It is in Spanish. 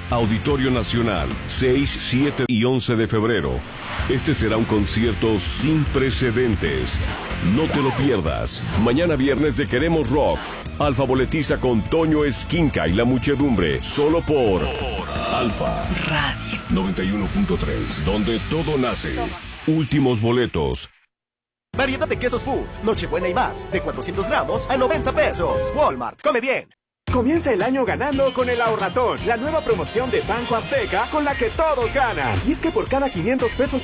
Auditorio Nacional, 6, 7 y 11 de febrero. Este será un concierto sin precedentes. No te lo pierdas. Mañana viernes de Queremos Rock. Alfa boletiza con Toño Esquinca y la muchedumbre. Solo por Alfa Radio 91.3, donde todo nace. Últimos boletos. Variedad de quesos Food, Nochebuena y más, de 400 gramos a 90 pesos. Walmart, come bien. Comienza el año ganando con el Ahorratón, la nueva promoción de Banco Azteca con la que todos ganan. Y es que por cada 500 pesos